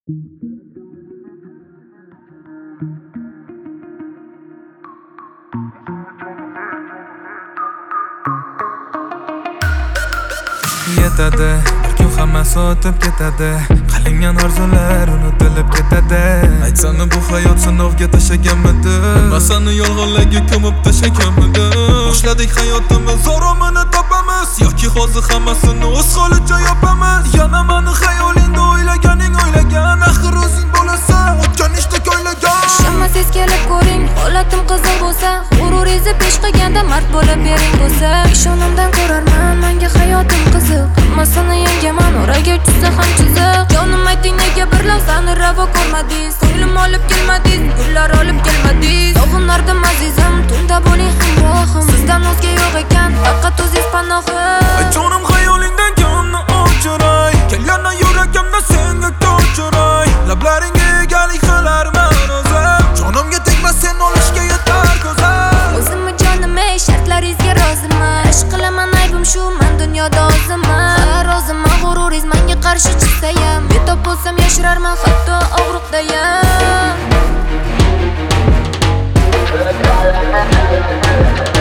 Yetadi, bir kun hammasi o'tib ketadi. Qilingan orzular unutilib ketadi. Aytsani bu hayot sinovga tashlaganmidi? Masani yolg'onlarga ko'mib tashlaganmidi? Boshladik hayotimiz, oromini topamiz yoki hozir hammasini o'z holicha yopamiz? Yana mani xayolingda o'ylaganing o'ylagan, axir o'zing bo'lasan, o'tgan ishdek o'ylagan. Ishonmasangiz kelib ko'ring, holatim qiziq bo'lsa, g'ururingizni pesh qilganda mard bo'lib bering bo'lsa, ishonimdan ko'rarman, menga hayotim qiziq. Hammasini yengaman, oraga tushsa ham chiziq. Jonim ayting, nega bir lahzani ravo ko'rmadingiz? Ko'nglim olib kelmadingiz, gullar olib kelmadingiz. Sog'inardim azizim, tunda bo'ling hamrohim. Sizdan o'zga yo'q ekan, faqat o'zingiz panohim. Jonim xayolingdan jonimni o'chiray, kel yana yuragimda senga ko'chiray. Lablaringga egalik qilarman o'zim, jonimga tegma sen olishga yetar ko'zim. O'zimmi jonim, ey shartlaringizga roziman. Ish qilaman, aybim shu, men dunyoda ozman. Roziman, g'ururingiz menga qarshi chiqsayam, betob bo'lsam yashirarman, hatto og'riqdayam.